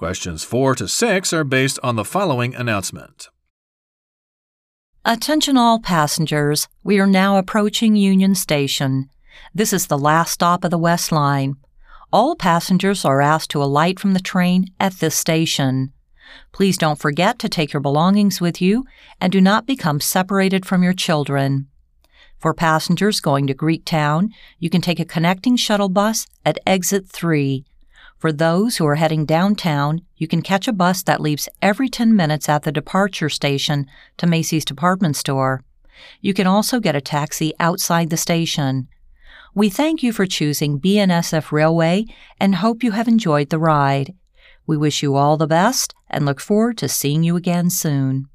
Questions 4 to 6 are based on the following announcement. Attention all passengers, we are now approaching Union Station. This is the last stop of the West Line. All passengers are asked to alight from the train at this station. Please don't forget to take your belongings with you and do not become separated from your children. For passengers going to Greektown, you can take a connecting shuttle bus at Exit 3. For those who are heading downtown, you can catch a bus that leaves every 10 minutes at the departure station to Macy's department store. You can also get a taxi outside the station. We thank you for choosing BNSF Railway and hope you have enjoyed the ride. We wish you all the best and look forward to seeing you again soon.